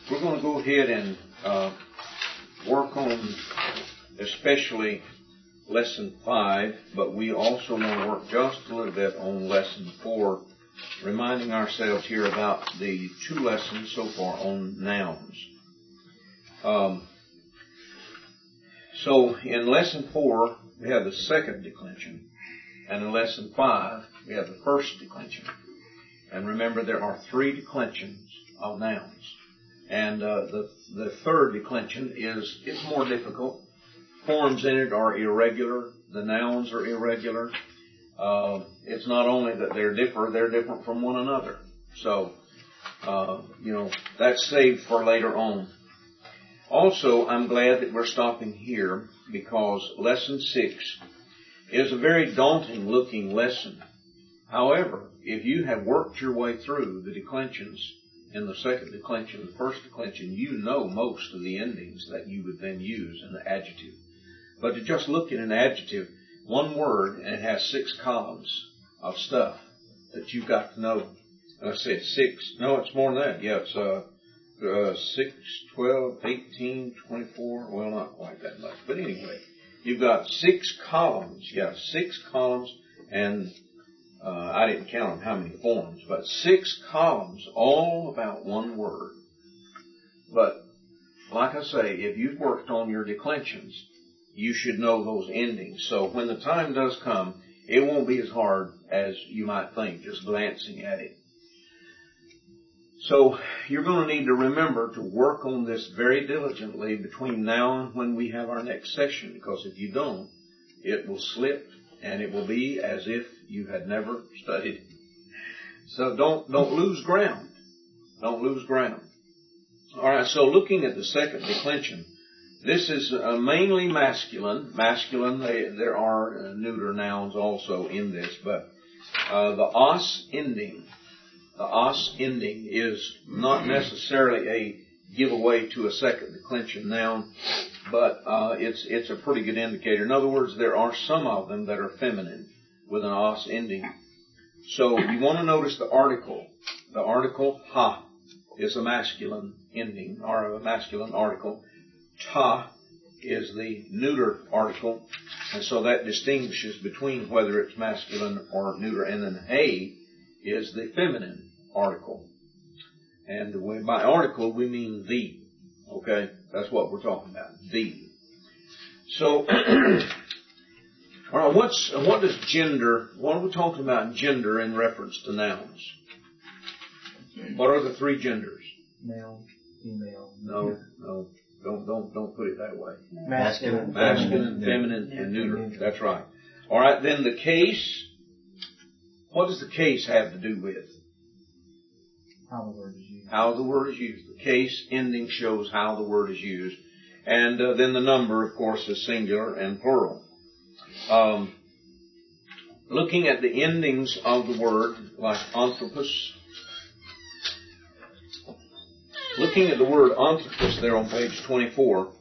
We're going to go ahead and work on especially Lesson 5, but we also want to work just a little bit on Lesson 4, reminding ourselves here about the 2 lessons so far on nouns. So in Lesson 4, we have the second declension, and in Lesson 5, we have the first declension. And remember, there are 3 declensions of nouns. And the third declension it's more difficult. Forms in it are irregular. The nouns are irregular. It's not only that they're different from one another. So, that's saved for later on. Also, I'm glad that we're stopping here because Lesson 6 is a very daunting looking lesson. However, if you have worked your way through the declensions in the second declension, the first declension, you know most of the endings that you would then use in the adjective. But to just look at an adjective, one word, and it has 6 columns of stuff that you've got to know. And I said 6. No, it's more than that. Yeah, it's 6, 12, 18, 24. Well, not quite that much. But anyway, you've got 6 columns. Yeah, 6 columns, and I didn't count them how many forms, but 6 columns all about one word. But like I say, if you've worked on your declensions, you should know those endings. So when the time does come, it won't be as hard as you might think, just glancing at it. So you're going to need to remember to work on this very diligently between now and when we have our next session, because if you don't, it will slip and it will be as if you had never studied. So don't lose ground. Don't lose ground. All right, so looking at the second declension, this is mainly masculine. Masculine, there are neuter nouns also in this, but the os ending is not necessarily a giveaway to a second declension noun, but it's a pretty good indicator. In other words, there are some of them that are feminine with an os ending. So you want to notice the article. The article ha is a masculine ending, or a masculine article. Ta is the neuter article, and so that distinguishes between whether it's masculine or neuter. And then he is the feminine article. And by article, we mean the. Okay? That's what we're talking about. The. So, all right, what does gender, what are we talking about gender in reference to nouns? What are the 3 genders? Male, female. No. Don't put it that way. Masculine, feminine, and neuter. That's right. All right, then the case. What does the case have to do with? How the word is used. How the word is used. The case ending shows how the word is used. And then the number, of course, is singular and plural. Looking at the endings of the word, like anthropos. Looking at the word anthropos there on page 24.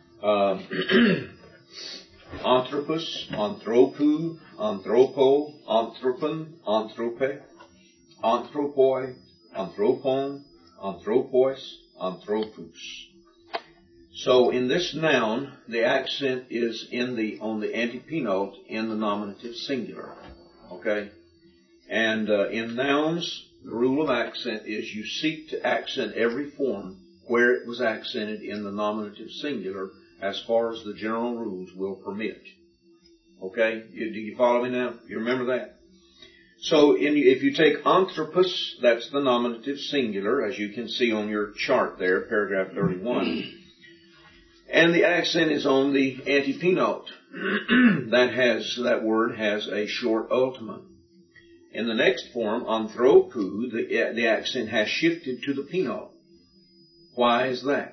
Anthropos, anthropou, anthropo, anthropon, anthrope, anthropoi, anthropon, anthropos, anthropous. So in this noun, the accent is on the antepenote in the nominative singular. Okay? And in nouns, the rule of accent is you seek to accent every form where it was accented in the nominative singular as far as the general rules will permit. Okay? Do you follow me now? You remember that? So if you take anthropos, that's the nominative singular, as you can see on your chart there, paragraph 31. And the accent is on the antepenote. That word has a short ultima. In the next form, anthropou, the accent has shifted to the penote. Why is that?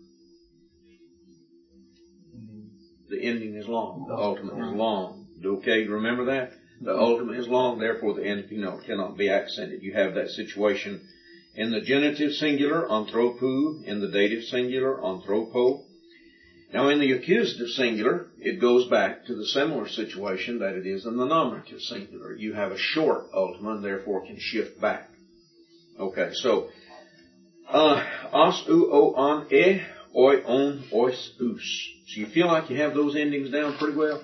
The ending is long. The ultimate is long. Okay, remember that? The ultimate is long, therefore the antepenote cannot be accented. You have that situation in the genitive singular, anthropou, in the dative singular, anthropo. Now in the accusative singular, it goes back to the similar situation that it is in the nominative singular. You have a short ultima and therefore can shift back. Okay, so Os, u, o, on, e, oi, on, ois, us. So you feel like you have those endings down pretty well?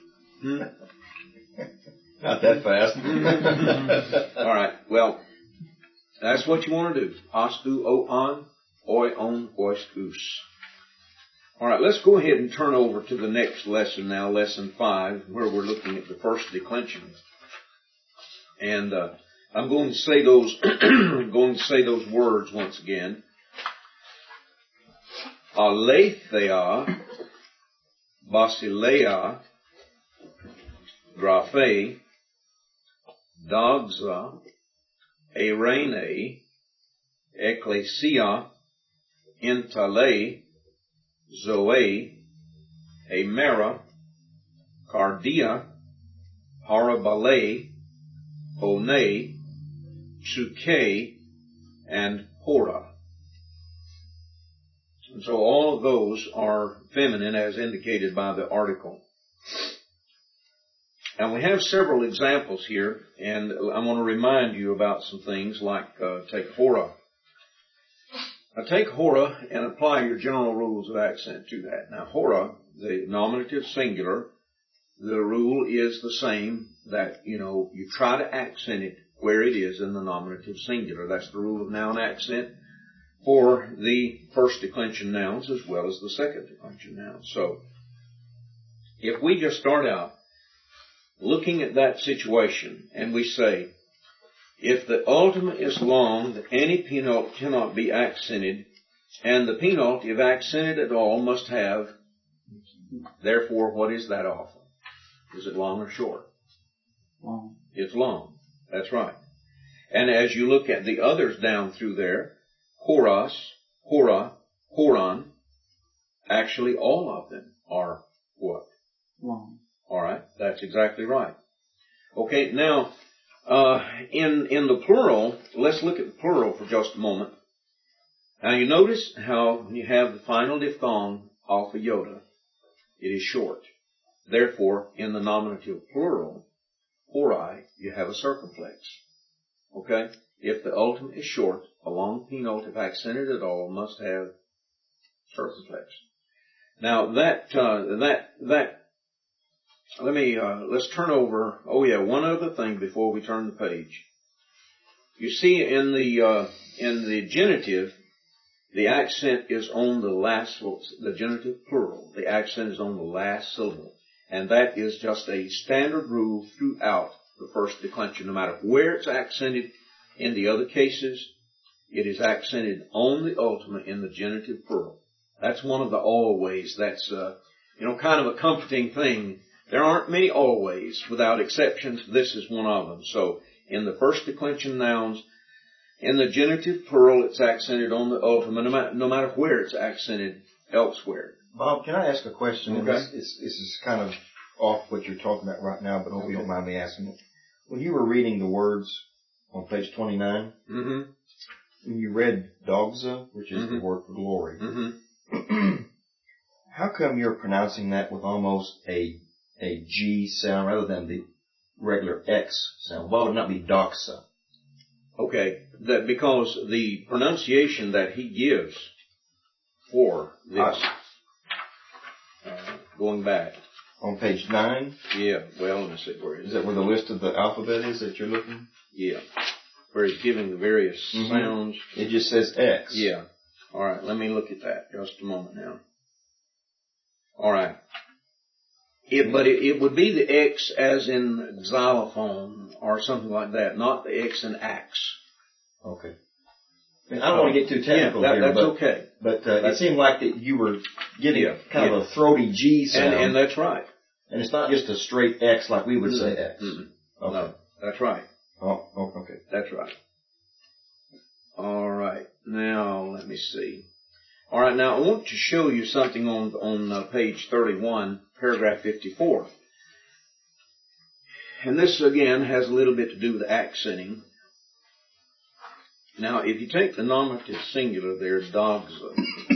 Not that fast. All right. Well, that's what you want to do. Os, u, o, on, oi, on, ois, us. All right. Let's go ahead and turn over to the next lesson now, lesson 5, where we're looking at the first declension. And I'm going to say those words once again. Aletheia, basileia, graphe, doxa, eirene, ecclesia, intale, zoe, emera, cardia, parabole, one, psuche, and hora. And so all of those are feminine as indicated by the article. And we have several examples here, and I want to remind you about some things like take hora. Now take hora and apply your general rules of accent to that. Now hora, the nominative singular, the rule is the same that, you try to accent it where it is in the nominative singular. That's the rule of noun accent for the first declension nouns as well as the second declension nouns. So, if we just start out looking at that situation and we say, if the ultimate is long, any penult cannot be accented, and the penult, if accented at all, must have, therefore, what is that often? Is it long or short? Long. It's long. That's right. And as you look at the others down through there, horas, hora, horon, actually all of them are what? Long. All right, that's exactly right. Okay, now, in the plural, let's look at the plural for just a moment. Now you notice how when you have the final diphthong, alpha iota, it is short. Therefore, in the nominative plural, hori, you have a circumflex. Okay? If the ultimate is short, a long penult, if accented at all, must have circumflex. Now let's turn over, one other thing before we turn the page. You see in the genitive, the accent is on the last, the genitive plural, the accent is on the last syllable. And that is just a standard rule throughout the first declension. No matter where it's accented in the other cases, it is accented on the ultimate in the genitive plural. That's one of the always. That's, kind of a comforting thing. There aren't many always, without exceptions. This is one of them. So, in the first declension nouns, in the genitive plural, it's accented on the ultimate, no matter where it's accented elsewhere. Bob, can I ask a question? Okay. This is kind of off what you're talking about right now, but hope you don't mind me asking it. When you were reading the words on page 29, when you read doxa, which is the word for glory, how come you're pronouncing that with almost a G sound rather than the regular X sound? Why would it not be doxa? Okay, because the pronunciation that he gives for this, going back. On page 9? Yeah, well, let me see where it is. Is that where the list of the alphabet is that you're looking? Yeah, where he's giving the various sounds. It just says X. Yeah. All right, let me look at that just a moment now. All right. But it would be the X as in xylophone or something like that, not the X in axe. Okay. I don't want to get too technical here, that's but okay. But it seemed like that you were getting kind of a throaty G sound. And that's right. And it's not just a straight X like we would say X. Okay. No, that's right. Oh, okay. That's right. All right. Now, let me see. All right. Now, I want to show you something on page 31, paragraph 54. And this, again, has a little bit to do with accenting. Now, if you take the nominative singular there, doxa.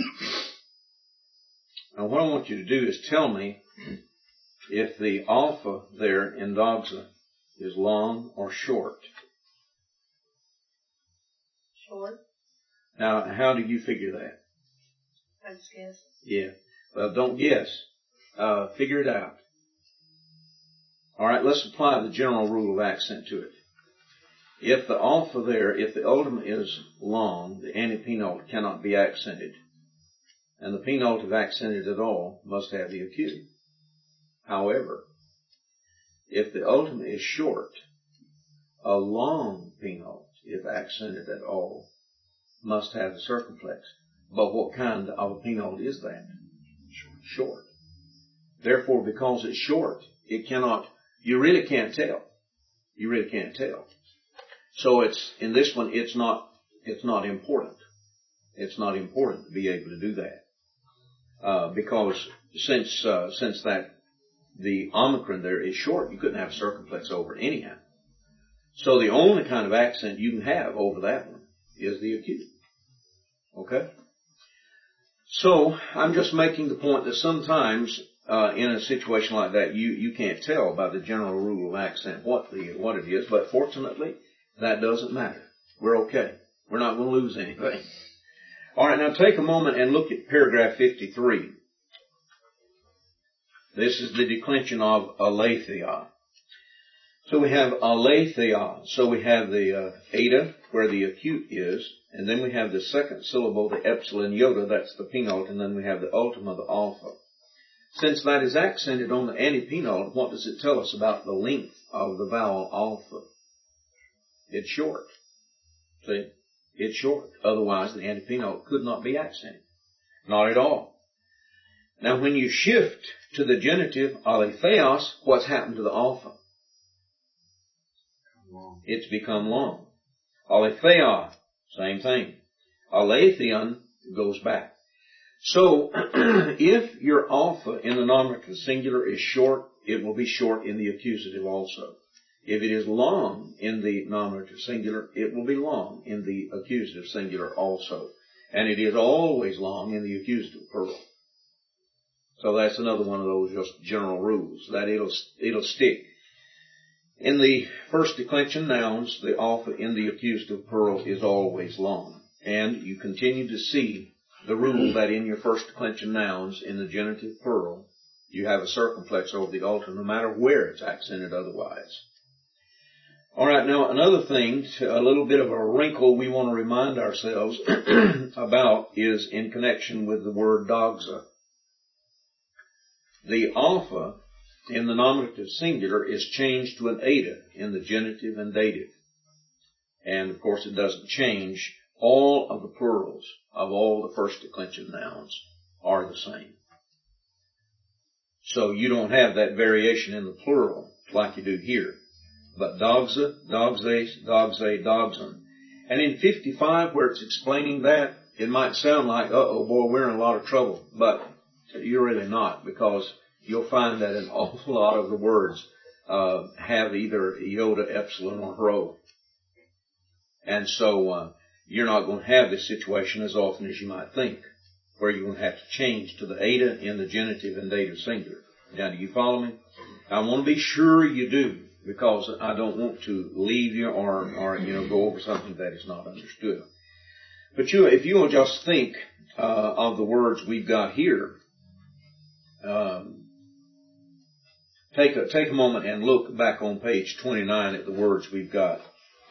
Now, what I want you to do is tell me if the alpha there in doxa is long or short. Short. Now, how do you figure that? I just guess. Yeah. Well, don't guess. Figure it out. All right, let's apply the general rule of accent to it. If the alpha there, if the ultimate is long, the antepenult cannot be accented. And the penult, if accented at all, must have the acute. However, if the ultimate is short, a long penult, if accented at all, must have the circumflex. But what kind of a penult is that? Short. Therefore, because it's short, it cannot, you really can't tell. You really can't tell. So in this one, it's not important. It's not important to be able to do that. Because since that the omicron there is short, you couldn't have a circumflex over it anyhow. So the only kind of accent you can have over that one is the acute. Okay? So I'm just making the point that sometimes in a situation like that, you can't tell by the general rule of accent what it is, but fortunately, that doesn't matter. We're okay. We're not going to lose anything. All right, now take a moment and look at paragraph 53. This is the declension of aletheia. So we have aletheia. So we have the eta, where the acute is, and then we have the second syllable, the epsilon iota, that's the penult, and then we have the ultima, the alpha. Since that is accented on the antepenult, what does it tell us about the length of the vowel alpha? It's short. See? It's short. Otherwise, the antepenult could not be accented. Not at all. Now, when you shift to the genitive aletheos, what's happened to the alpha? It's become long. Aletheia, same thing. Aletheon goes back. So, if your alpha in the nominative singular is short, it will be short in the accusative also. If it is long in the nominative singular, it will be long in the accusative singular also. And it is always long in the accusative plural. So that's another one of those just general rules, that it'll stick. In the first declension nouns, the alpha in the accusative plural is always long. And you continue to see the rule that in your first declension nouns, in the genitive plural, you have a circumflex over the ultimate, no matter where it's accented otherwise. All right, now another thing, a little bit of a wrinkle we want to remind ourselves about is in connection with the word doxa. The alpha in the nominative singular is changed to an eta in the genitive and dative. And of course it doesn't change. All of the plurals of all the first declension nouns are the same. So you don't have that variation in the plural like you do here. But doxa, doxes, doxe, doxon. And in 55, where it's explaining that, it might sound like, uh-oh, boy, we're in a lot of trouble. But you're really not, because you'll find that an awful lot of the words have either iota, epsilon, or rho. And so you're not going to have this situation as often as you might think, where you're going to have to change to the eta in the genitive and dative singular. Now, do you follow me? I want to be sure you do, because I don't want to leave you or go over something that is not understood. But if you will just think of the words we've got here, take a moment and look back on page 29 at the words we've got.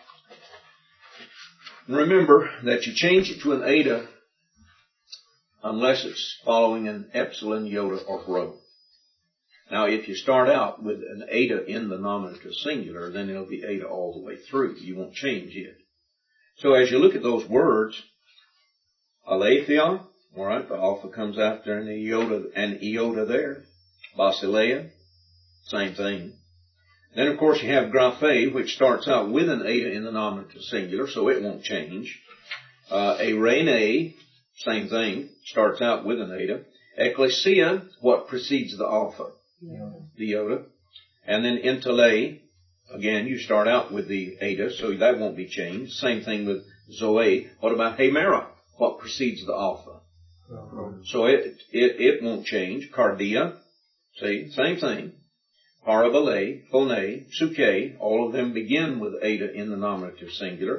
And remember that you change it to an eta unless it's following an epsilon, iota, or rho. Now, if you start out with an eta in the nominative singular, then it'll be eta all the way through. You won't change it. So as you look at those words, aletheia, all right, the alpha comes after an iota there. Basileia, same thing. Then, of course, you have graphe, which starts out with an eta in the nominative singular, so it won't change. Eirene, same thing, starts out with an eta. Ecclesia, what precedes the alpha? The iota. And then intele, again, you start out with the eta, so that won't be changed. Same thing with zoe. What about hemera? What precedes the alpha? So it won't change. Cardia, see, same thing. Parabole, phone, suke, all of them begin with eta in the nominative singular.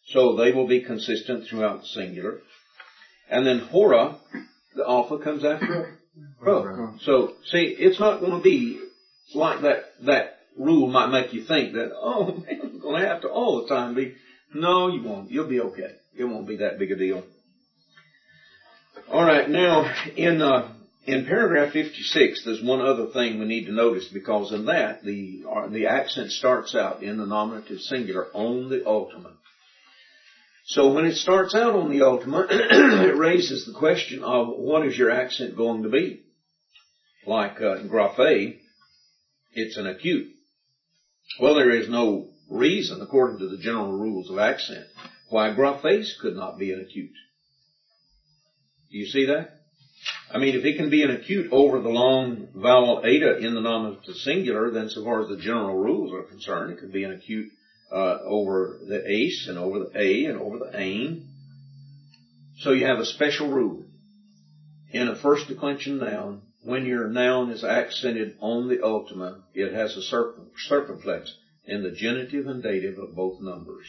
So they will be consistent throughout the singular. And then hora, the alpha comes after a rho. So, see, it's not going to be like that rule might make you think that, oh man, I'm going to have to all the time be. No, you won't. You'll be okay. It won't be that big a deal. All right, now in paragraph 56, there's one other thing we need to notice, because in that the accent starts out in the nominative singular on the ultimate. So when it starts out on the ultimate, it raises the question of what is your accent going to be? Like in graphe, it's an acute. Well, there is no reason, according to the general rules of accent, why graphes could not be an acute. Do you see that? I mean, if it can be an acute over the long vowel eta in the nominative singular, then so far as the general rules are concerned, it could be an acute over the ace and over the a and over the ain. So you have a special rule. In a first declension noun, when your noun is accented on the ultima, it has a circumflex in the genitive and dative of both numbers.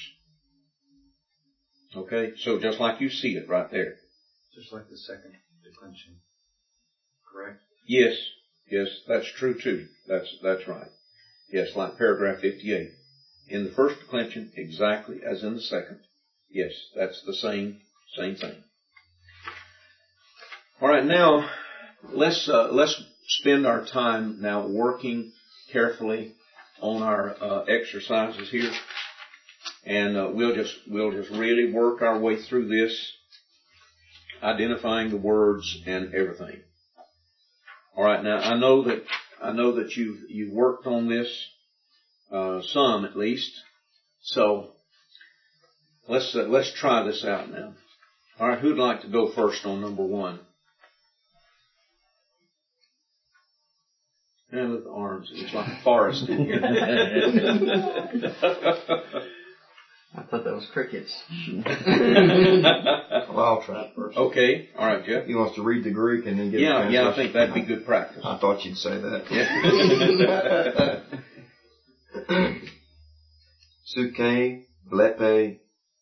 Okay? So just like you see it right there. Just like the second declension. Correct? Yes, that's true too. That's right. Yes, like paragraph 58. In the first declension, exactly as in the second. Yes, that's the same thing. All right, now let's spend our time now working carefully on our exercises here, and we'll just really work our way through this, identifying the words and everything. All right, now I know that you've worked on this some at least. So let's try this out now. All right, who'd like to go first on number 1? And with the arms, it's like a forest in here. I thought that was crickets. Well, I'll try it first. Okay. All right, Jeff. He wants to read the Greek and then give the translation. Yeah, I think that'd be good practice. I thought you'd say that. Suke, blepe,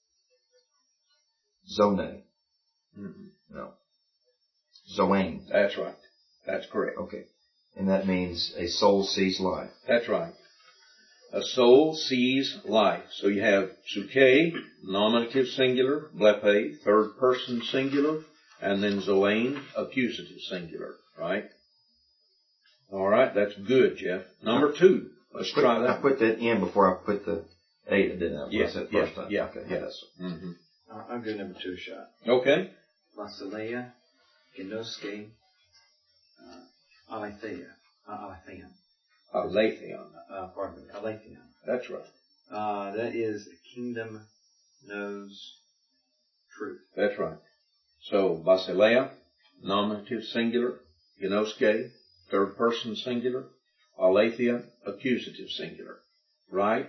zone. No. Zoane. That's right. That's correct. Okay. And that means a soul sees life. That's right. A soul sees life. So you have suke, nominative singular, blepe, third person singular, and then zoane, accusative singular. Right? All right. That's good, Jeff. Number 2. Let's try that. I put that in before I put the eta, didn't I? Yes. I said first time. Yeah. Okay. Yes. Mm-hmm. I'll do number 2 shot. Okay. Basileia, Genoske, Aletheia. Aletheia. Aletheon. Pardon me, Aletheia. That's right. That is, the kingdom knows truth. That's right. So, Basileia, nominative singular, Genoske, third person singular, Aletheia, accusative singular. Right?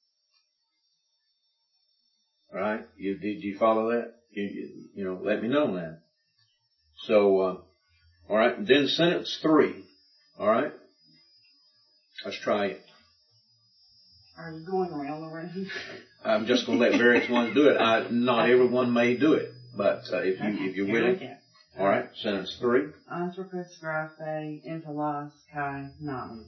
Right? Did you follow that? You know, let me know now. So, all right. And then sentence 3. All right. Let's try it. Are you going around the room? I'm just going to let various ones do it. Not everyone may do it, but if you're willing. Okay. All right. Sentence 3. Anthropos graphe intelos kai namus.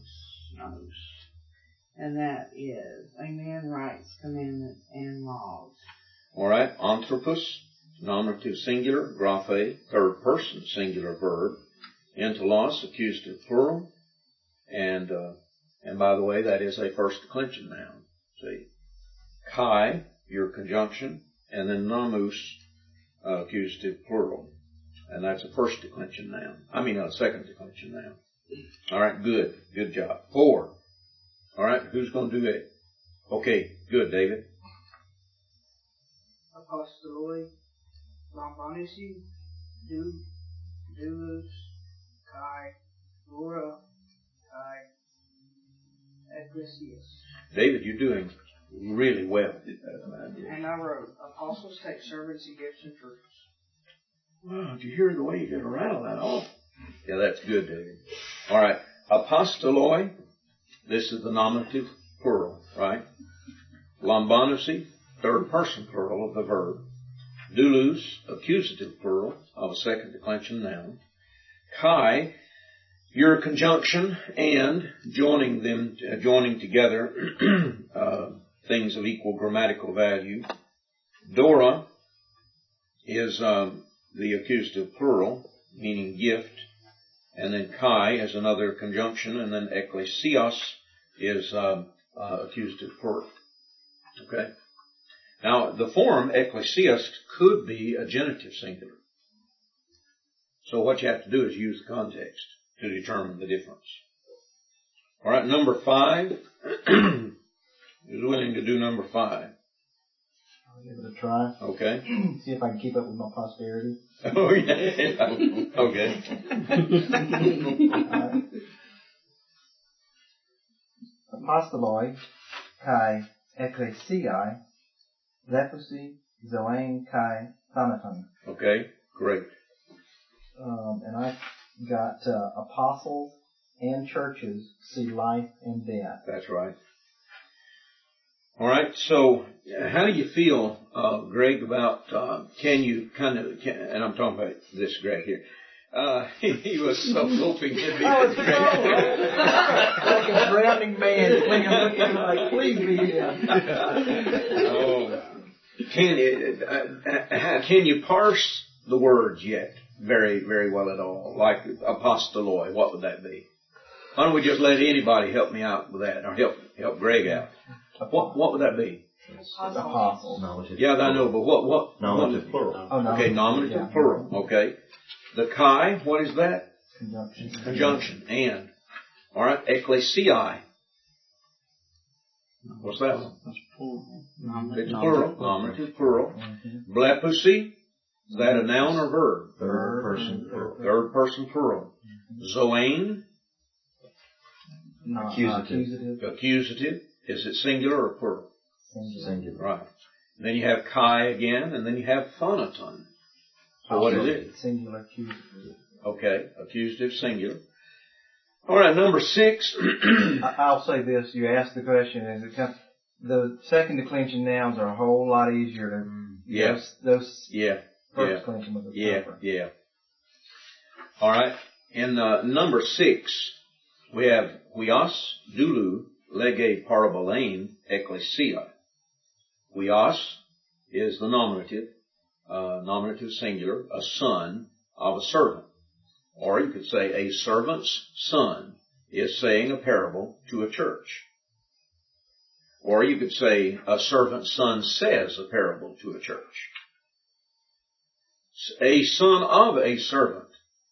And that is, a man writes commandments and laws. All right. Anthropos, nominative singular, graphe, third person singular verb, intelos, accusative plural, and by the way, that is a first declension noun. See, kai, your conjunction, and then namus, accusative plural, and that's a first declension noun. I mean, a second declension noun. All right, good job. 4. All right, who's going to do it? Okay, good, David. Apostoloi, Lambanisi, Doulos, Kai, Laura, Kai, Ecclesias. David, you're doing really well. And I wrote, apostles take servants and gifts and fruits. Wow, did you hear the way you did rattle that off? Yeah, that's good, David. All right, apostoloi, this is the nominative plural, right? Lambanusi, third person plural of the verb. Doulos, accusative plural of a second declension noun. Kai, your conjunction and joining together things of equal grammatical value. Dora is the accusative plural, meaning gift. And then Kai is another conjunction, and then Ekklesios is accusative plural. Okay? Now, the form Ekklesios could be a genitive singular. So what you have to do is use the context to determine the difference. All right, number 5. Who's willing to do number 5? I'll give it a try. Okay. See if I can keep up with my posterity. Oh, yeah. Okay. Apostoloi, kai ekklesiai, leprosy, zoane kai thanaton. Okay, great. And I got apostles and churches see life and death. That's right. All right, so how do you feel, Greg, about, and I'm talking about this Greg here. He was so hoping to be I was like a drowning man looking like, please be him. Can you parse the words yet very, very well at all? Like apostoloi, what would that be? Why don't we just let anybody help me out with that, or help Greg out? What would that be? Apostle. Nominative. Yeah, I know, but what? Nominative plural. Oh, no. Okay, nominative Yeah. plural. Okay. The kai, what is that? Conjunction. Conjunction. And. All right. Ekklesiai. What's that one? That's plural. It's plural. Nominative plural. Blepusi. Is that a noun or verb? Third person plural. Third person plural. Zoane. Accusative. Accusative. Is it singular or plural? Singular. Right. And then you have kai again, and then you have phonaton. So what is it? Singular accusative. Okay, accusative singular. All right, number 6. I'll say this. You asked the question, the second declension nouns are a whole lot easier to... Yes. Those Yeah. first declension was a tougher. Yeah. All right. In number 6, we have huios, doulou, lege parabolane, ekklesia. Huios is the nominative singular, a son of a servant. Or you could say a servant's son is saying a parable to a church. Or you could say a servant's son says a parable to a church. A son of a servant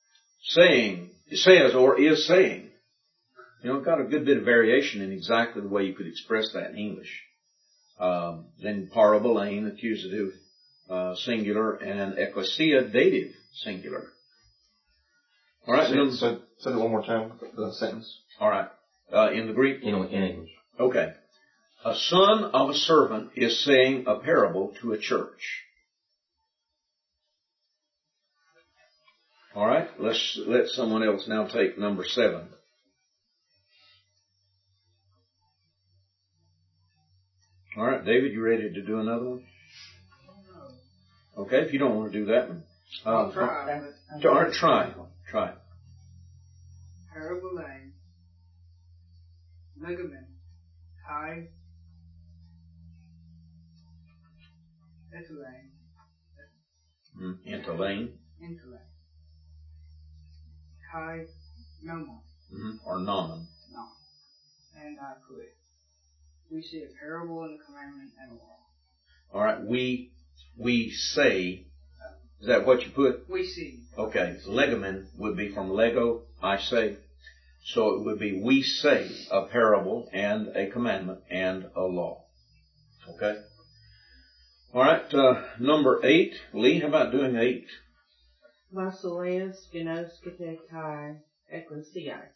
says or is saying. Got a good bit of variation in exactly the way you could express that in English. Then parabolane, accusative singular, and ekklesia, dative singular. All right. Say that one more time, the sentence. All right. In the Greek? In English. Okay. A son of a servant is saying a parable to a church. All right. Let someone else now take number 7. All right, David, you ready to do another one? Okay, if you don't want to do that one. I'll try. All right, try. Parabolane, ligament, kai, ethylene, Interlane. kai, nomon. Or nomen. No. And I put, we see a parable and a commandment and a law. All right, we say, is that what you put? We see. Okay, legomen would be from lego, I say. So it would be we say a parable and a commandment and a law. Okay? All right, number 8. Lee, how about doing 8? Basileus, genos, kai, ecclesias.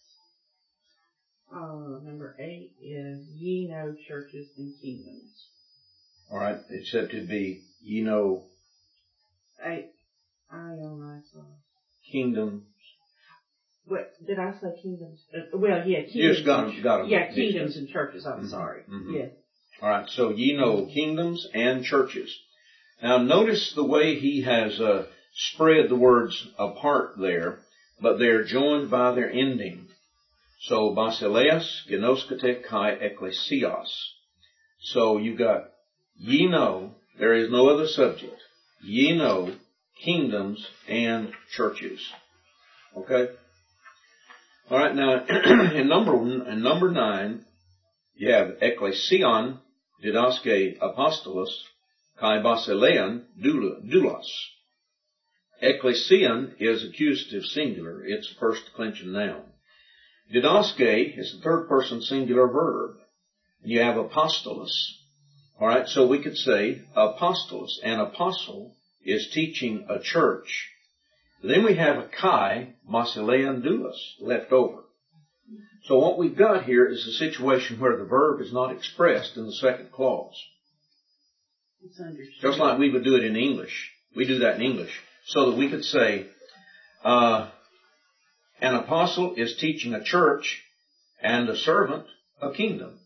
Number 8 is ye know churches and kingdoms. All right, except it'd be ye know 8. I know myself. kingdom. What did I say? Kingdoms? Well, yeah, kingdoms. You just got them. Yeah, kingdoms and churches. I'm sorry. Mm-hmm. Yes. All right, so ye know kingdoms and churches. Now notice the way he has spread the words apart there, but they're joined by their ending. So basileas genoskete kai ecclesias. So you got ye know, there is no other subject. Ye know kingdoms and churches. Okay? All right, now in number 9, you have ecclesion didaske apostolos kai basilean doulos. Ecclesion is accusative singular. It's the first declension noun. Didaske is the third person singular verb. You have apostolos. All right, so we could say apostolos. An apostle is teaching a church. Then we have a kai basilean doulos left over. So what we've got here is a situation where the verb is not expressed in the second clause. It's understood. Just like we would do it in English. We do that in English. So that we could say, an apostle is teaching a church and a servant a kingdom.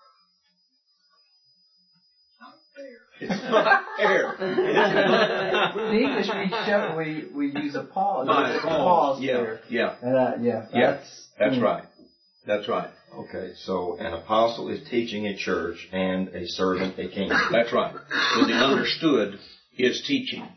It's not fair. In English, we use a pause. There's a pause there. Yeah. That's right. That's right. Okay, so an apostle is teaching a church and a servant a king. That's right. So the understood is teaching.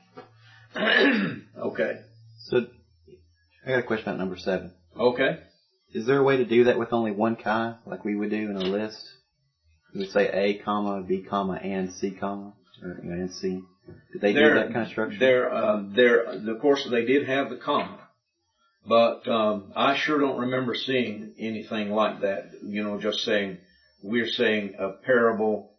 Okay. So, I got a question about number 7. Okay. Is there a way to do that with only one chi, like we would do in a list? We would say A, comma, B, comma, and C, comma, or and C. Did they do that kind of structure? Of course, they did have the comma. But I sure don't remember seeing anything like that. You know, just saying, we're saying a parable,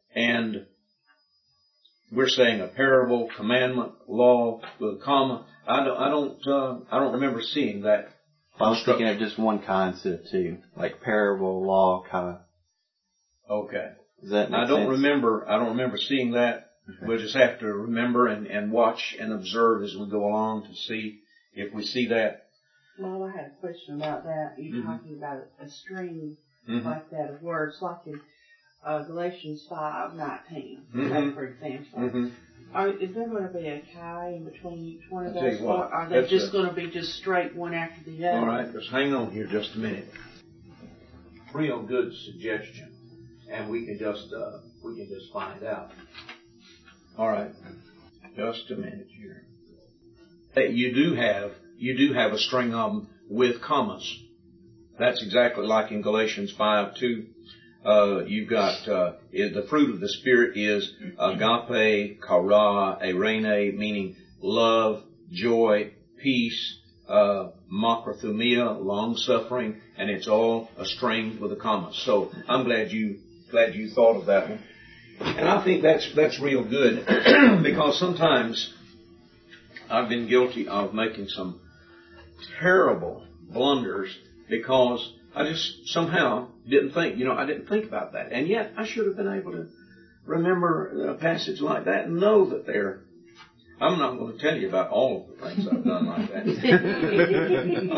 commandment, law with a comma. I don't remember seeing that. I was thinking of just one chi instead of two, like parable, law, chi. Okay. Does that make I don't sense? remember seeing that. Okay. We'll just have to remember and watch and observe as we go along to see if we see that. Well, I had a question about that. You're talking about a string like that of words, like in Galatians 5:19, for example. Is there going to be a chi in between each one of those? Or are they just going to be just straight one after the other? All right, just hang on here just a minute. Real good suggestion, and we can just find out. All right, just a minute here. You do have a string of them with commas. That's exactly like in Galatians 5:2. You've got the fruit of the Spirit is agape, chara, eirene, meaning love, joy, peace, macrothumia, long suffering, and it's all a string with a comma. So I'm glad you thought of that one, and I think that's real good because sometimes I've been guilty of making some terrible blunders because I just somehow didn't think about that. And yet I should have been able to remember a passage like that and know that I'm not going to tell you about all of the things I've done like that.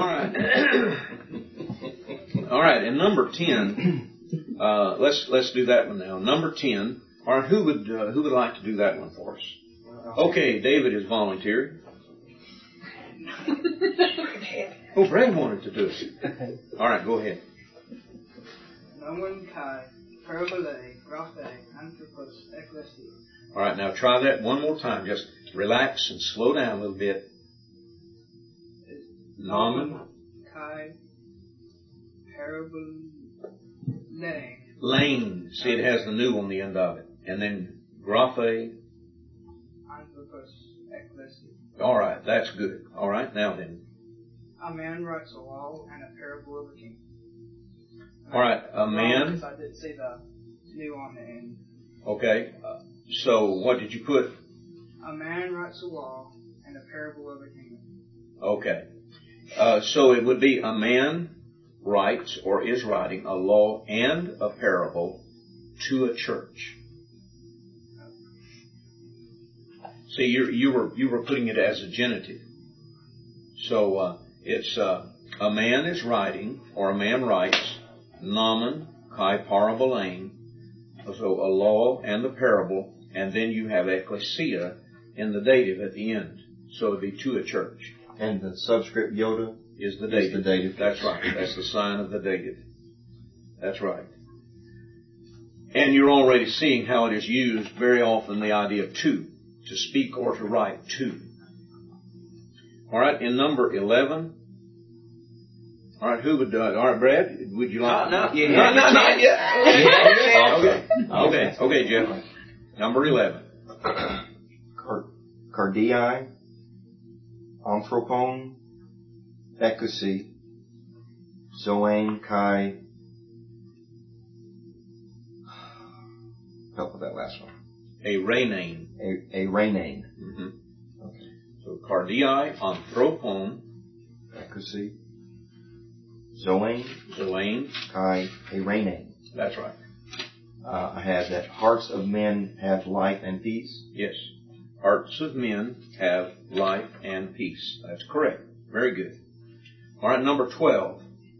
All right. And number 10, let's do that one now. Number 10, all right, who would like to do that one for us? Okay, David has volunteered. Oh, Brad wanted to do it. All right, go ahead. Nomen kai, parabole, graphe, anthropos, ecclesia. All right, now try that one more time. Just relax and slow down a little bit. Nomen kai, parabole, lane. See, it has the new on the end of it. And then graphe. Anthropos, ecclesia. All right, that's good. All right, now then. A man writes a law and a parable of a king. All right, a man. Because I did say the new on the end. Okay, so what did you put? A man writes a law and a parable of a king. Okay, so it would be a man writes or is writing a law and a parable to a church. See, you were putting it as a genitive. So it's a man is writing or a man writes nomen kai parabolane So a law and the parable, and then you have ecclesia in the dative at the end. So it'd be to a church. And the subscript Yoda is the dative. That's right. That's the sign of the dative. That's right. And you're already seeing how it is used very often, the idea of to speak or to write to. All right, in number 11. All right, who would do it? All right, Brad, would you like? Not yet. Not yet. Okay, Jeff. Number 11. Cardii, anthropon, ekousi, zoan kai. Help with that last one. A renane. A renane. Mm-hmm. Okay. So cardii, anthropon, ekousi, zoan kai, a renane. That's right. I have that hearts of men have life and peace. Yes. Hearts of men have life and peace. That's correct. Very good. All right, number 12.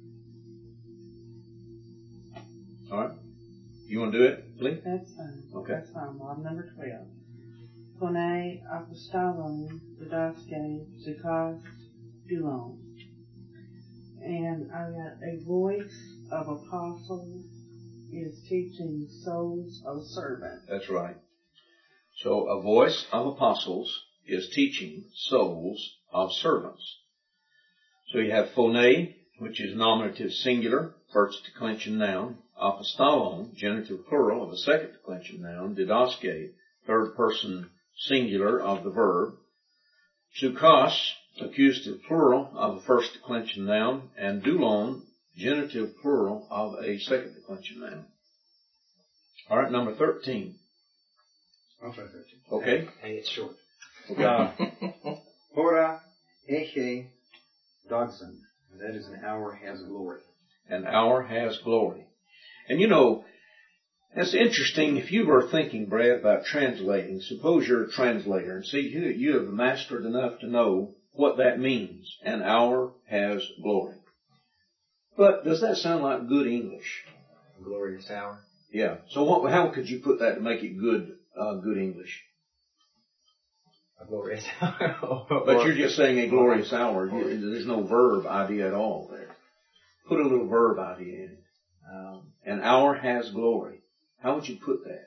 All right. You want to do it, Lee? That's fine. Okay. That's fine, Bob. Number 12. Phone apostolon didaske zukas dulon. And I got a voice of apostles is teaching souls of servants. That's right. So a voice of apostles is teaching souls of servants. So you have phone, which is nominative singular, first declension noun. Apostolon, genitive plural of a second declension noun. Didaske, third person singular of the verb. Zukos, accusative plural of a first declension noun. And doulon, genitive plural of a second declension noun. All right, number 13. I'll try 13. Okay. Hey, it's short. Okay. Hora eche dogson. That is, an hour has glory. An hour has glory. And you know, it's interesting, if you were thinking, Brad, about translating, suppose you're a translator, and see, you have mastered enough to know what that means. An hour has glory. But does that sound like good English? A glorious hour? Yeah. So how could you put that to make it good English? A glorious hour. But you're just saying a glorious hour. There's no verb idea at all there. Put a little verb idea in it. An hour has glory. How would you put that?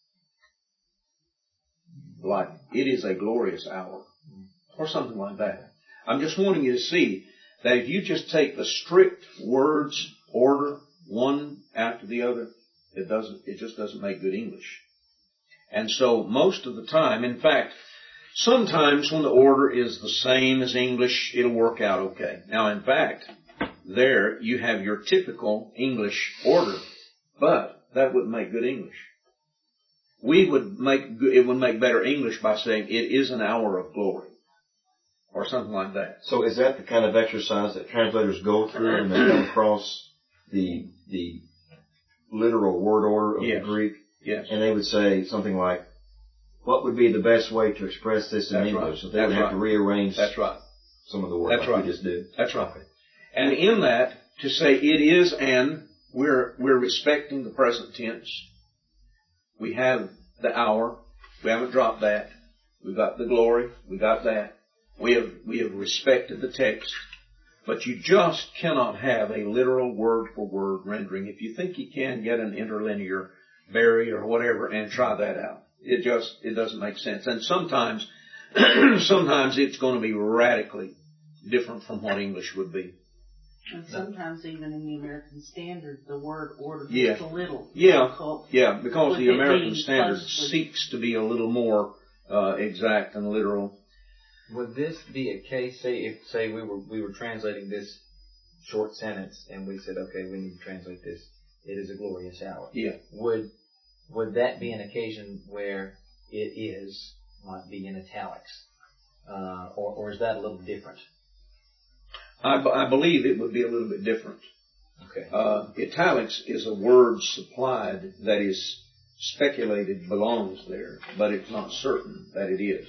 Like, it is a glorious hour. Or something like that. I'm just wanting you to see that if you just take the strict words order, one after the other, it just doesn't make good English. And so most of the time, in fact, sometimes when the order is the same as English, it'll work out okay. Now, in fact, there you have your typical English order, but that wouldn't make good English. It would make better English by saying it is an hour of glory, or something like that. So is that the kind of exercise that translators go through and they come across the literal word order of the Greek? Yes. And they would say something like, what would be the best way to express this in English? Right. So they would have to rearrange some of the words we just did. That's right. And in that, to say it is and we're respecting the present tense. We have the hour. We haven't dropped that. We've got the glory. We got that. We have respected the text. But you just cannot have a literal word for word rendering. If you think you can, get an interlinear Berry or whatever and try that out. It doesn't make sense. And sometimes it's going to be radically different from what English would be. And sometimes even in the American Standard, the word order is a little difficult. Yeah, because the American Standard seeks to be a little more exact and literal. Would this be a case, say we were translating this short sentence and we said, okay, we need to translate this, it is a glorious hour. Yeah. Would that be an occasion where it is might be in italics? Or is that a little different? I believe it would be a little bit different. Okay. Italics is a word supplied that is speculated belongs there, but it's not certain that it is.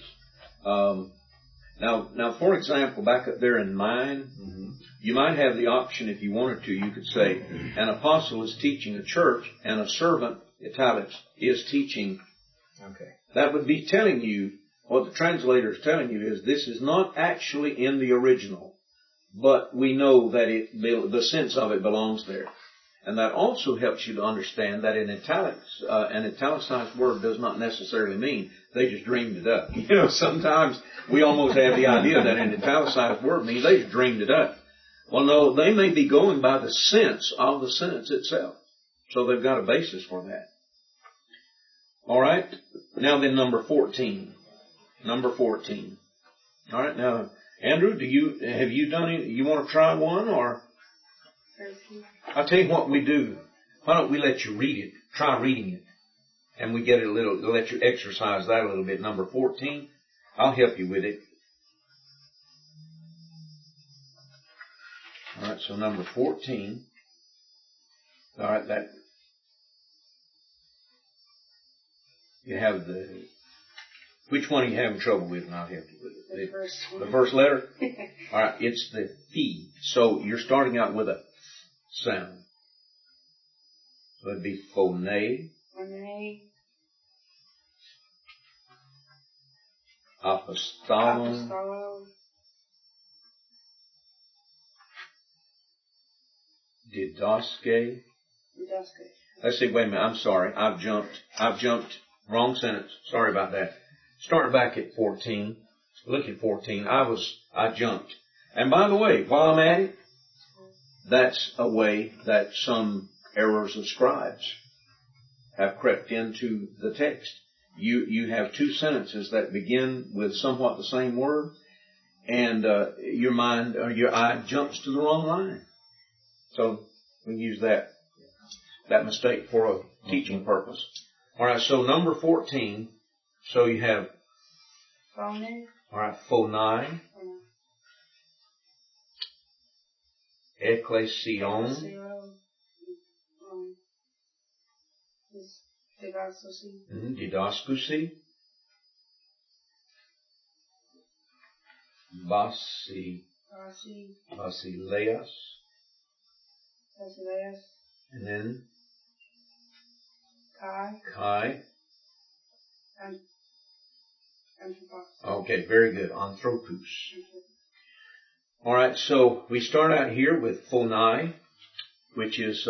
Now, for example, back up there in mine, you might have the option, if you wanted to, you could say, an apostle is teaching a church, and a servant italics, is teaching. Okay. That would be telling you, what the translator is telling you is this is not actually in the original, but we know that the sense of it belongs there. And that also helps you to understand that in italics, an italicized word does not necessarily mean they just dreamed it up. You know, sometimes we almost have the idea that an italicized word means they just dreamed it up. Well, no, they may be going by the sense of the sentence itself. So they've got a basis for that. All right. Now then, number 14. Number 14. All right. Now, Andrew, have you done it? You want to try one, or? I'll tell you what we do. Why don't we let you read it? Try reading it. And we get it let you exercise that a little bit. Number 14. I'll help you with it. All right, so number 14. All right, that you have which one are you having trouble with? And I'll help you with it. The first letter? All right, it's the P. So you're starting out with a sound. So it'd be phone. Apostolon. Didaske. Let's see, wait a minute, I'm sorry. I've jumped. Wrong sentence. Sorry about that. Start back at 14. Look at 14. I jumped. And by the way, while I'm at it, that's a way that some errors of scribes have crept into the text. You have two sentences that begin with somewhat the same word, and your mind or your eye jumps to the wrong line. So we use that mistake for a teaching purpose. All right, so number 14. So you have Phone. All right, phonai. Ekklesion. Didaskusi. Basileas. And then Kai. Okay, very good. Anthropos. All right, so we start out here with phonai, which is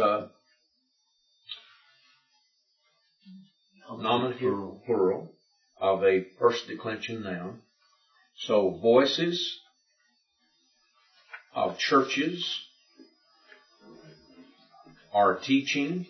nominative plural of a first declension noun. So voices of churches are teaching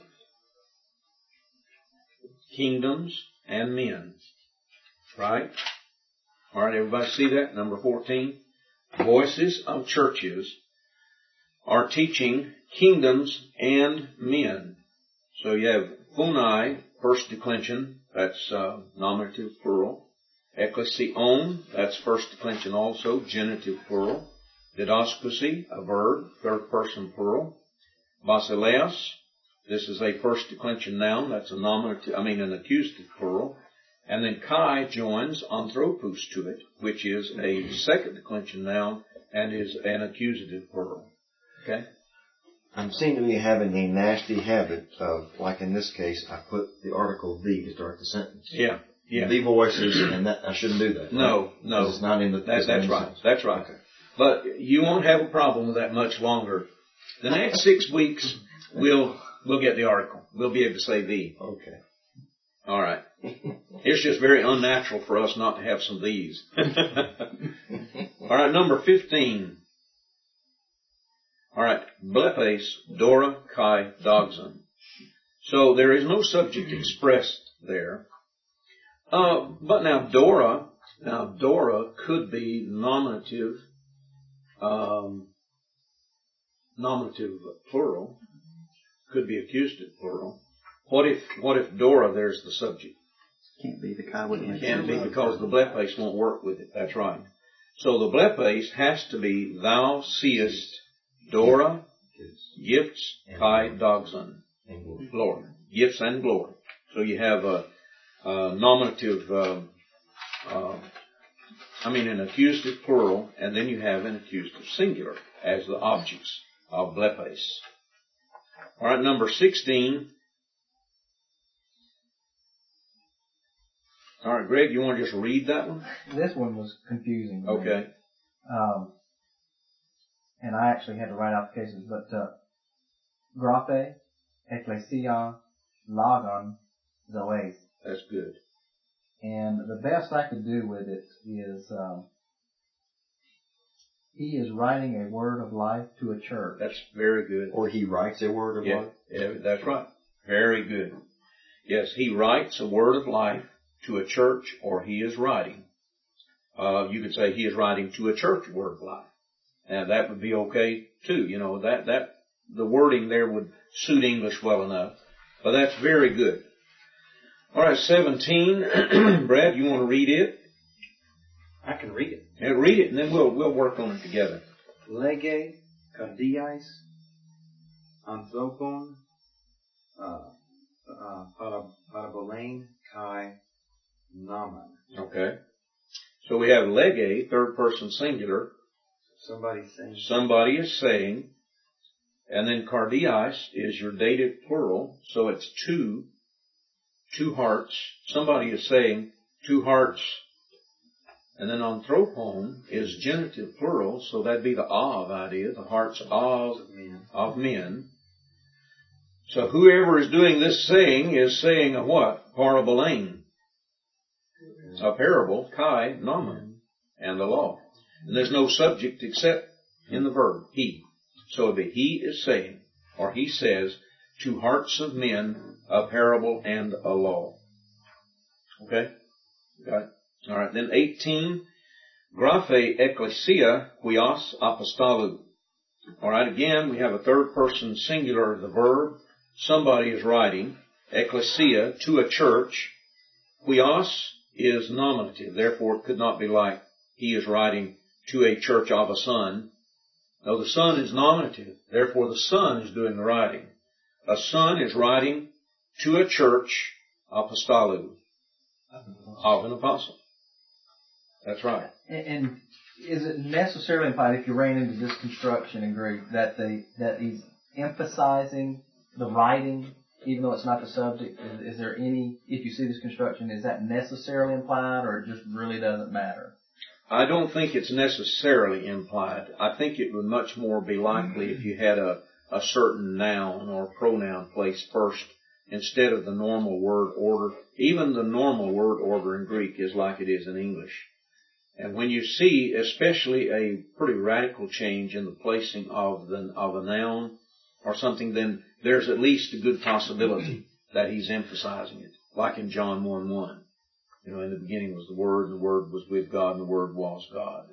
kingdoms and men. Right? All right, everybody see that? Number 14. Voices of churches are teaching kingdoms and men. So you have phonai, first declension, that's nominative plural. Ekklesion, that's first declension also, genitive plural. Didaskousi, a verb, third person plural. Basileas, this is a first declension noun, that's an accusative plural. And then Kai joins anthropos to it, which is a second declension noun and is an accusative plural. Okay? I seem to be having a nasty habit of, like in this case, I put the article the to start the sentence. Yeah. The voices, and that I shouldn't do that. Right? No. It's not in the. That's right. That's right. Okay. But you won't have a problem with that much longer. The next 6 weeks, we'll get the article. We'll be able to say the. Okay. All right. It's just very unnatural for us not to have some these. All right, number 15. All right, blepes, Dora, Kai, Dogson. So there is no subject expressed there. But now Dora could be nominative plural, could be accusative plural. What if Dora, there's the subject? Can't be, the Kai wouldn't. Can't be because the blepes won't work with it. That's right. So the blepes has to be thou seest Dora, gifts, Kai, Dogson, glory. Gifts and glory. So you have a nominative, an accusative plural, and then you have an accusative singular as the objects of blepes. All right, number 16. All right, Greg, you want to just read that one? This one was confusing. Okay. And I actually had to write out the cases, but graphe, ekklesia, logon, zoes. That's good. And the best I could do with it is, he is writing a word of life to a church. That's very good. Or he writes a word of life. Yeah, that's right. Very good. Yes, he writes a word of life to a church, or he is writing. You could say he is writing to a church word of life. And that would be okay too. You know, that the wording there would suit English well enough. But that's very good. All right, 17. Brad, you want to read it? I can read it. Yeah, read it, and then we'll work on it together. Lege, kardiais, anthropon, parabolane, kai, naman. Okay. So we have lege, third person singular. Somebody's saying. Somebody is saying. And then kardiais is your dative plural, so it's two hearts. Somebody is saying, 2 hearts. And then anthropon is genitive plural, so that'd be the of idea, the hearts of men. So whoever is doing this saying is saying a what? Parabolane. A parable, kai, nomen, and the law. And there's no subject except in the verb, he. So it'd be he is saying, or he says, 2 hearts of men, a parable and a law. Okay? Got it? All right, then 18, graphe ecclesia huios apostolou. All right, again, we have a third person singular of the verb. Somebody is writing. Ecclesia, to a church. Huios is nominative, therefore it could not be like he is writing to a church of a son. No, the son is nominative, therefore the son is doing the writing. A son is writing to a church, apostolou, of an apostle. That's right. And is it necessarily implied, if you ran into this construction in Greek, that he's emphasizing the writing, even though it's not the subject? Is there any, if you see this construction, is that necessarily implied, or it just really doesn't matter? I don't think it's necessarily implied. I think it would much more be likely if you had a certain noun or pronoun placed first instead of the normal word order. Even the normal word order in Greek is like it is in English. And when you see especially a pretty radical change in the placing of a noun or something, then there's at least a good possibility that he's emphasizing it. Like in John 1:1. You know, in the beginning was the Word, and the Word was with God, and the Word was God.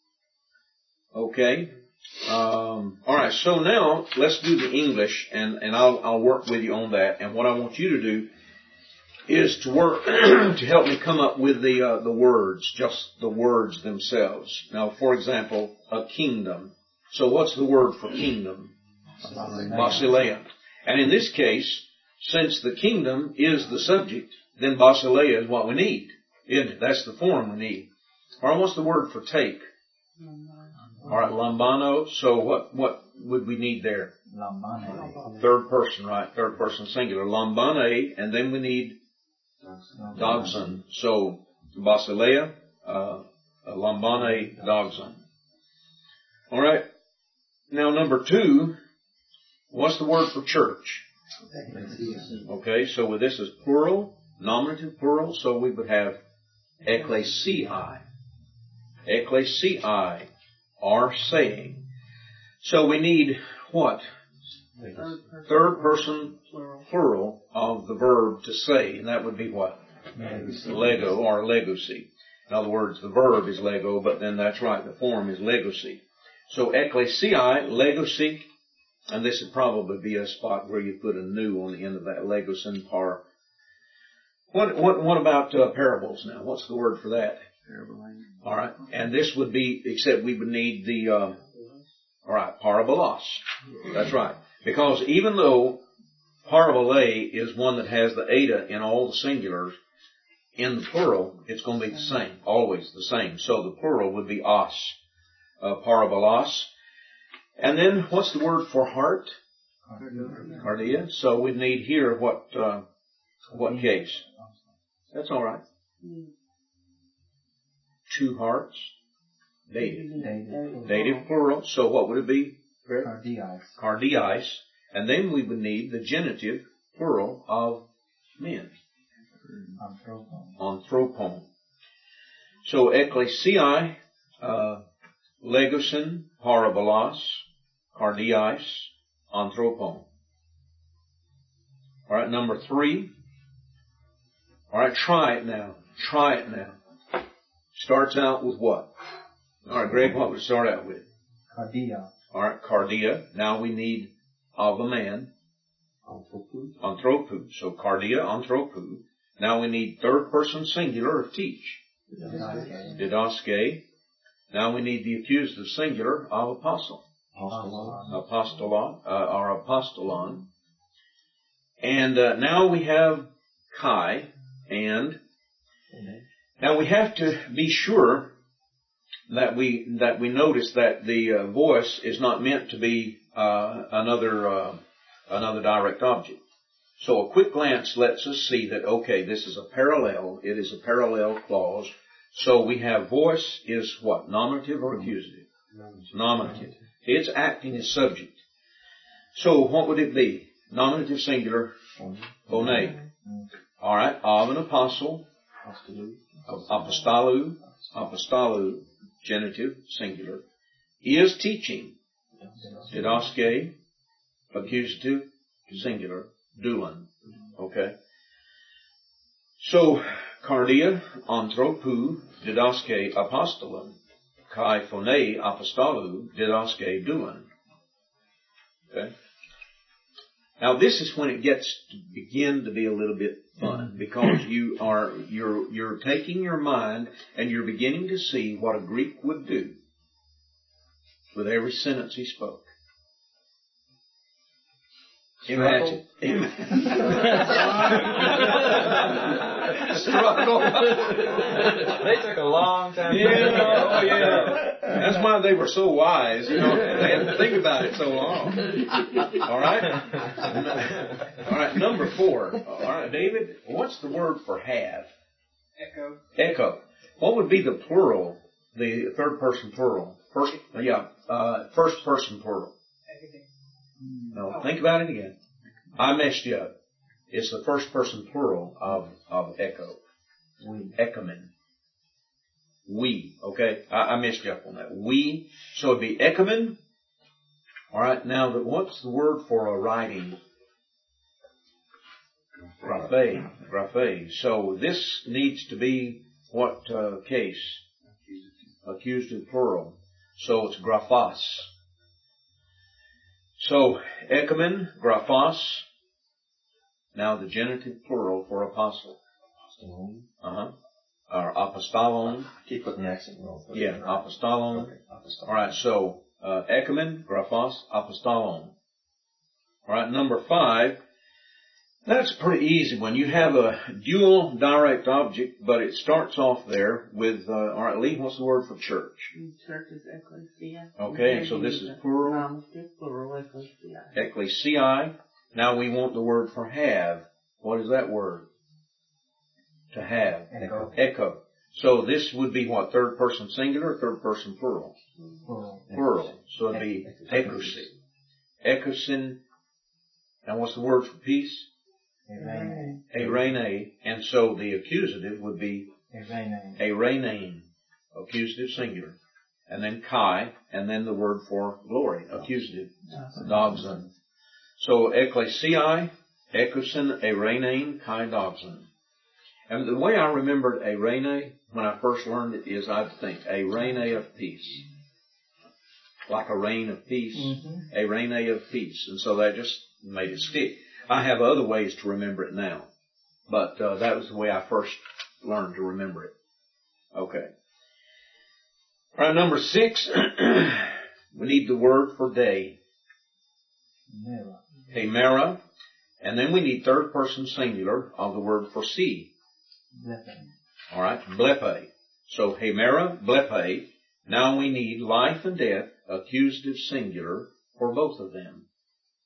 Okay. All right. So now let's do the English, and I'll work with you on that. And what I want you to do is to work to help me come up with the words, just the words themselves. Now, for example, a kingdom. So what's the word for kingdom? Basileia. And in this case, since the kingdom is the subject, then basileia is what we need, isn't it? That's the form we need. All right, what's the word for take? All right, lambano. So what would we need there? Lambane. Third person, right? Third person singular. Lambane, and then we need dogson. So basileia, lambane, dogson. All right. Now number 2, what's the word for church? Okay, so with this is plural, nominative plural, so we would have ecclesiae. Ecclesiae are saying. So we need what? Third person plural of the verb to say, and that would be what? Lego or legacy. In other words, the verb is lego, but then that's right, the form is legacy. So ecclesiae, legacy, and this would probably be a spot where you put a new on the end of that, legosin par. What about parables now? What's the word for that? Parabolane. All right, and this would be, except we would need the, all right, parabolos. That's right. Because even though parabole is one that has the eta in all the singulars, in the plural, it's going to be the same, always the same. So the plural would be os, parabolos. And then what's the word for heart? Cardia. So we need here what case? That's all right. 2 hearts. Dative. Dative plural. So what would it be? Cardiais. Cardiais. And then we would need the genitive plural of men. Anthropon. So ecclesiae, legosin, parabolos, cardiais, anthropon. Alright, number 3. Alright, try it now. Try it now. Starts out with what? Alright, Greg, what would it start out with? Cardia. Alright, cardia. Now we need of a man. Anthropu. So cardia, anthropu. Now we need third person singular of teach. Didaske. Now we need the accusative singular of apostle. Apostolon, or apostolon. And now we have Kai, and now we have to be sure that we notice that the voice is not meant to be another direct object. So a quick glance lets us see that, okay, this is a parallel. It is a parallel clause. So we have voice is what? Nominative or accusative? Nominative. It's acting as subject. So what would it be? Nominative singular. Phone. All right. Of an apostle. Apostolu. Apostolu. Genitive singular. Is teaching. Didaske. Accusative singular. Doulen. Okay. So, cardia, anthropu, didaske, apostolon, kai phone, apostolu, didaske, doulen. Okay. Now this is when it gets to begin to be a little bit fun, because you're taking your mind and you're beginning to see what a Greek would do with every sentence he spoke. Imagine. Struggle. They took a long time. Yeah. That's why they were so wise. They had to think about it so long. All right. All right. Number 4. All right, David. What's the word for have? Echo. Echo. What would be the plural? The third person plural. First person plural. Everything. No, think about it again. I messed you up. It's the first person plural of echo. Echomen. We. Okay? I messed you up on that. We. So it'd be echomen. Alright, now what's the word for a writing? Graphe. Graphe. So this needs to be what case? Accusative plural. So it's graphos. So, echomen, graphos. Now the genitive plural for apostle. Or apostolon. Keep putting the accent wrong. Yeah, apostolon. Okay, apostolon. Alright, so, echomen, graphos, apostolon. Alright, number 5. That's a pretty easy one. You have a dual direct object, but it starts off there with, alright, Lee, what's the word for church? Church is ecclesia. Okay, so this is plural. Nominative plural, ecclesia. Ecclesiae. Now we want the word for have. What is that word? To have. Echo. Echo. So this would be what? Third person singular, third person plural? Plural. So it'd be echosin. Echosin. And what's the word for peace? Eirene. And so the accusative would be Eirene. Accusative singular. And then kai, and then the word for glory. Accusative. Dogson. So ecclesiae, echosin, Eirene, kai dogson. And the way I remembered Eirene when I first learned it is I'd think Eirene of peace. Like a reign of peace. Eirene of peace. And so that just made it stick. I have other ways to remember it now. But that was the way I first learned to remember it. Okay. All right, number 6. We need the word for day. Hemera. And then we need third person singular of the word for sea. All right, blepe. So hemera, blepe. Now we need life and death, accusative singular, for both of them.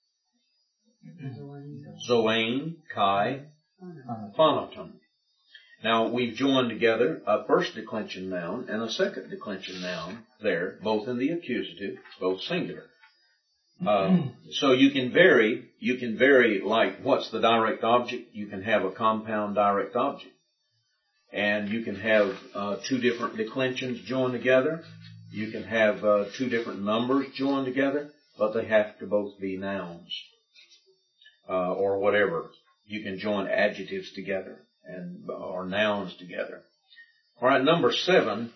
Zoane, kai, phonaton. Now, we've joined together a first declension noun and a second declension noun there, both in the accusative, both singular. So you can vary like what's the direct object. You can have a compound direct object. And you can have two different declensions joined together. You can have two different numbers joined together, but they have to both be nouns or whatever. You can join adjectives together or nouns together. All right, number 7.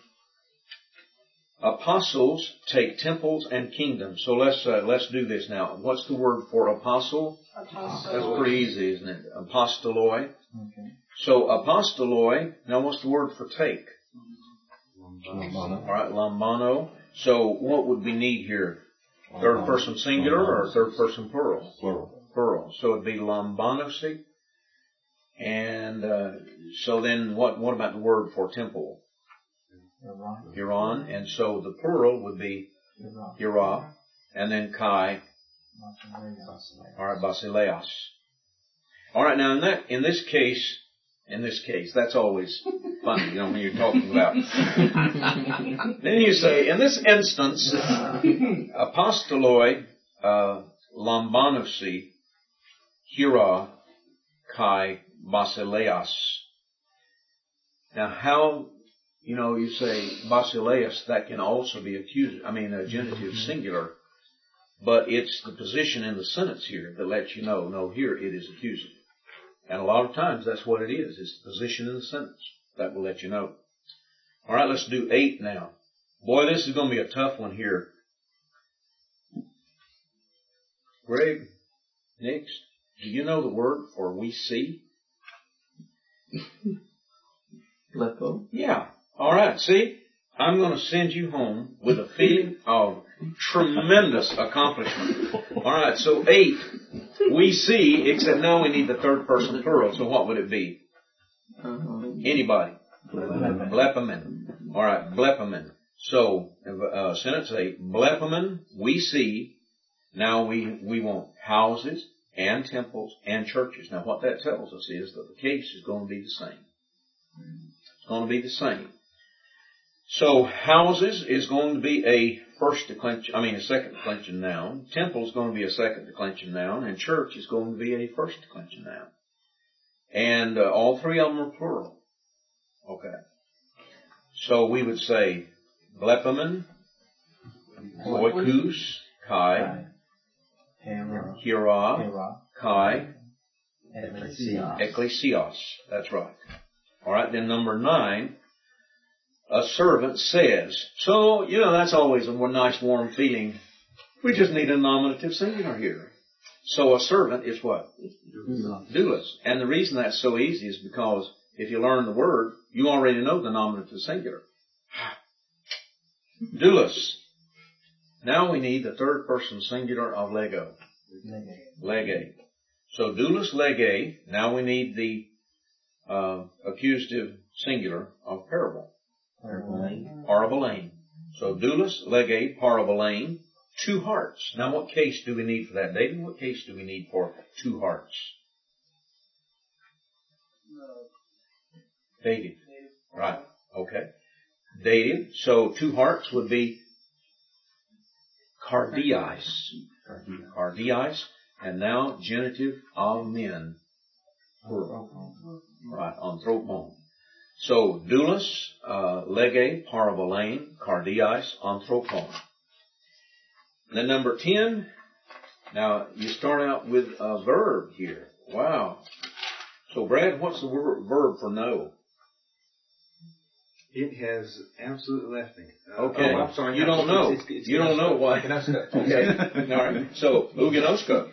Apostles take temples and kingdoms. So let's do this now. What's the word for apostle? Apostle. That's pretty easy, isn't it? Apostoloi. Okay. So apostoloi. Now, what's the word for take? Lambano. All right, lambano. So what would we need here? Third person singular or third person plural? Plural. So it'd be lambanosi. And so then what about the word for temple? Hiron. And so the plural would be hira. And then kai. All right, basileos. All right, now in this case, that's always funny, when you're talking about. Then you say, in this instance, apostoloi, lambanosi, hira, kai, basileos. Now how, you say basileos, that can also be a genitive singular, but it's the position in the sentence here that lets you know, no, here it is accusative. And a lot of times that's what it is. It's the position in the sentence. That will let you know. All right, let's do 8 now. Boy, this is going to be a tough one here. Greg, next, do you know the word for we see? Lepo? Yeah. All right, see? I'm going to send you home with a feeling of tremendous accomplishment. All right, so 8. We see, except now we need the third person plural. So what would it be? Anybody? Blepemen. All right, blepemen. So, sentence 8. Blepemen, we see. Now we want houses and temples and churches. Now what that tells us is that the case is going to be the same. It's going to be the same. So houses is going to be a second declension noun. Temple is going to be a second declension noun, and church is going to be a first declension noun. And all three of them are plural. Okay. So we would say blepemen, oikos, kai, hira, kai, ecclesios. That's right. All right. Then number 9. A servant says. So, that's always a nice warm feeling. We just need a nominative singular here. So a servant is what? Doulos. And the reason that's so easy is because if you learn the word, you already know the nominative singular. Doulos. Now we need the third person singular of lego. Lege. So doulos lege. Now we need the accusative singular of parable. Parabolane. So doulos, lege, parabolane, 2 hearts. Now what case do we need for that, David? What case do we need for 2 hearts? Dative. Right. Okay. Dative. So 2 hearts would be cardiais. Cardiais. And now genitive of men. Plural. Right. Anthropon. So, doulos, lege, parabolane, cardiais, anthropon. Then number 10, now you start out with a verb here. Wow. So, Brad, what's the verb for know? It has absolutely left me. Okay. I'm sorry. You don't know. You don't know why. Okay. All right. So, uginosko.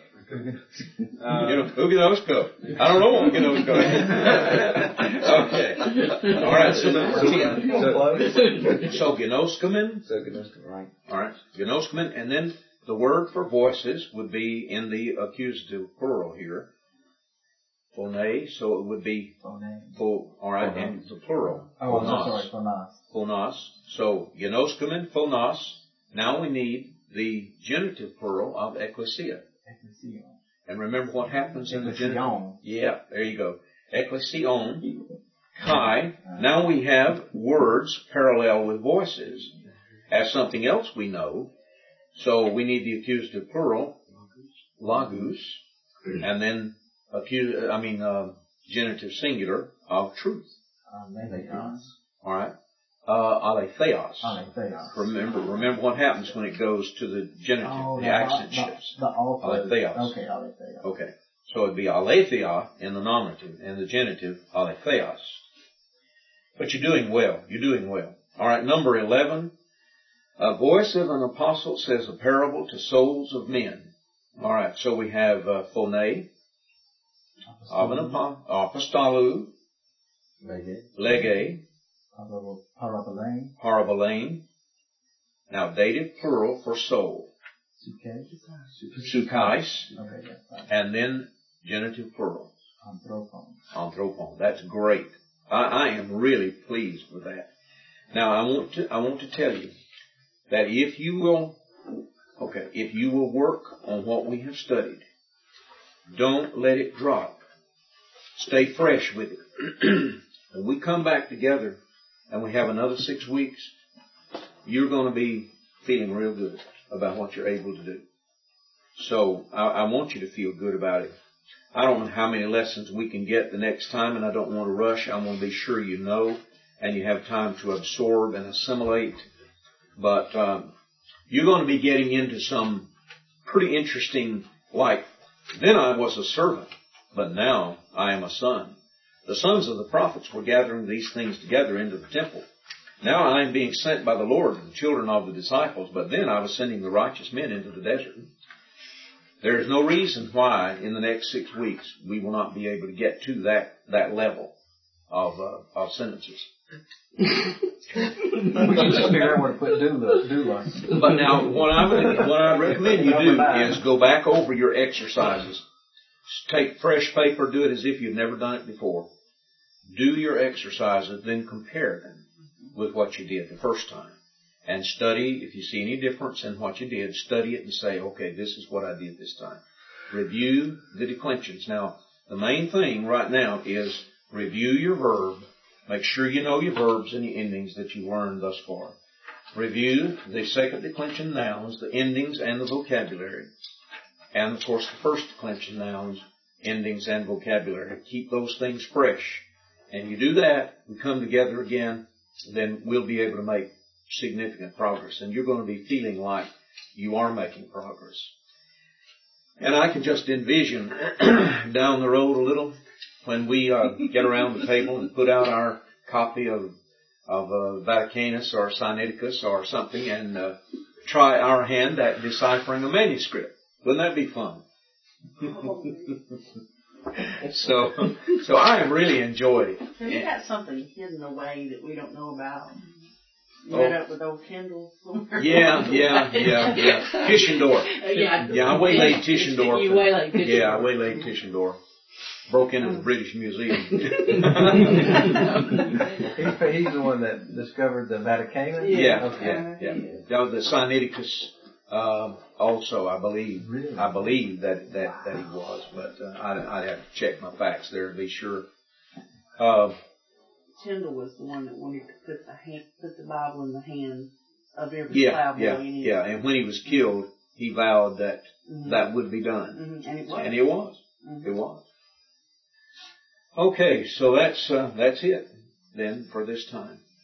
Uginosko. I don't know what uginosko is. Okay. All right. So number 10. So gnoskomen. Right. All right. Gnoskomen, and then the word for voices would be in the accusative plural here. Phone. So it would be full. All right, and the plural. Oh, sorry. Phonas. Phonas. So gnoskomen, phonas. Now we need the genitive plural of ecclesia. And remember what happens in the genitive? Yeah, there you go. Ecclesion, Chi. Now we have words parallel with voices as something else we know. So we need the accusative plural, logos, and then genitive singular of truth. All right. Aletheos. Remember what happens when it goes to the genitive, the accent shifts. Aletheos. Okay, aletheos. Okay. So it'd be aletheia in the nominative, and the genitive, aletheos. But you're doing well. You're doing well. All right, number 11. A voice of an apostle says a parable to souls of men. All right, so we have phone, of an apostolou, lege, parabolain. Now, dative plural for soul. Sukais. And then genitive plural. Anthropon. That's great. I am really pleased with that. Now, I want to tell you that if you will work on what we have studied, don't let it drop. Stay fresh with it. When we come back together and we have another 6 weeks, you're going to be feeling real good about what you're able to do. So I want you to feel good about it. I don't know how many lessons we can get the next time, and I don't want to rush. I want to be sure you know and you have time to absorb and assimilate. But you're going to be getting into some pretty interesting, like, then I was a servant, but now I am a son. The sons of the prophets were gathering these things together into the temple. Now I am being sent by the Lord to the children of the disciples, but then I was sending the righteous men into the desert. There is no reason why in the next 6 weeks we will not be able to get to that level of sentences. We should just figure out where to put doula. But now, what I recommend you do is go back over your exercises. Take fresh paper, do it as if you've never done it before. Do your exercises, then compare them with what you did the first time. And study, if you see any difference in what you did, study it and say, okay, this is what I did this time. Review the declensions. Now, the main thing right now is review your verb. Make sure you know your verbs and the endings that you learned thus far. Review the second declension nouns, the endings and the vocabulary. And, of course, the first declension nouns, endings and vocabulary. Keep those things fresh. And you do that, we come together again, then we'll be able to make significant progress. And you're going to be feeling like you are making progress. And I can just envision down the road a little, when we get around the table and put out our copy of Vaticanus or Sinaiticus or something and try our hand at deciphering a manuscript. Wouldn't that be fun? So I am really enjoying it. So you got something hidden away that we don't know about. You met up with old Kendall somewhere. Yeah. Tischendorf. I waylaid Tischendorf. You waylaid Tischendorf. Yeah, I waylaid Tischendorf. Broke into the British Museum. He's the one that discovered the Vaticanus? Yeah. That was the Sinaiticus, also, I believe. Really? I believe that he was, but I'd have to check my facts there to be sure. Tyndall was the one that wanted to put the Bible in the hands of every plowboy. Yeah. And when he was killed, he vowed that that would be done. And it was. And it was. It was. Okay, so that's it then for this time.